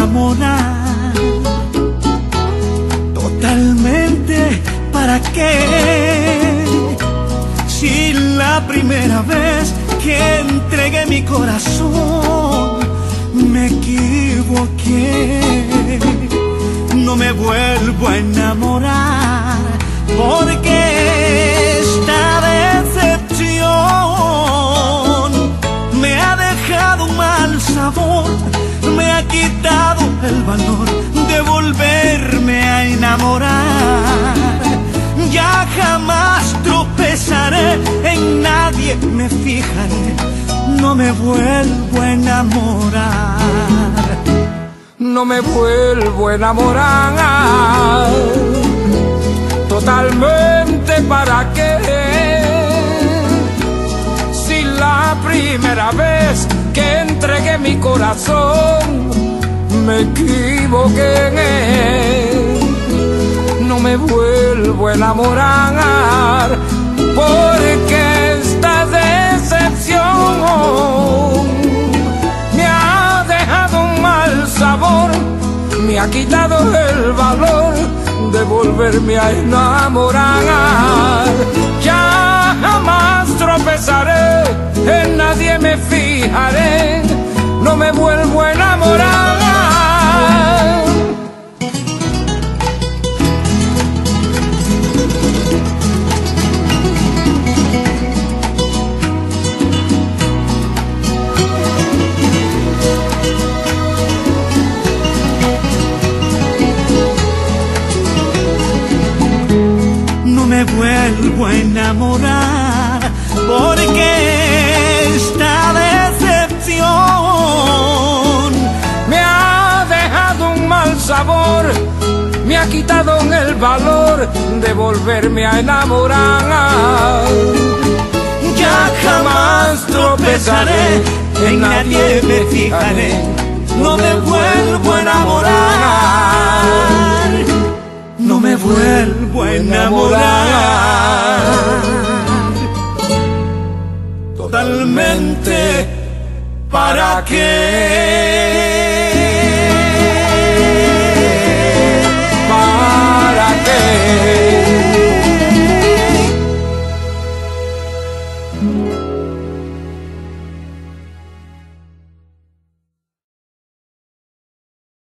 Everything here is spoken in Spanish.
enamorar. Totalmente, ¿para qué? Si la primera vez que entregué mi corazón me equivoqué, no me vuelvo a enamorar, porque esta decepción me ha dejado un mal sabor, me ha quitado el valor de volverme a enamorar. Ya jamás tropezaré, en nadie me fijaré, no me vuelvo a enamorar. No me vuelvo a enamorar. Totalmente, ¿para qué? Si la primera vez que entregué mi corazón me equivoqué en él, no me vuelvo a enamorar, porque esta decepción me ha dejado un mal sabor, me ha quitado el valor de volverme a enamorar. Ya jamás tropezaré, en nadie me fijaré, no me vuelvo a enamorar. No me vuelvo a enamorar, porque esta decepción me ha dejado un mal sabor, me ha quitado el valor de volverme a enamorar. Ya jamás tropezaré, en nadie me fijaré, no me vuelvo a enamorar. No me vuelvo a enamorar. Totalmente, ¿para qué?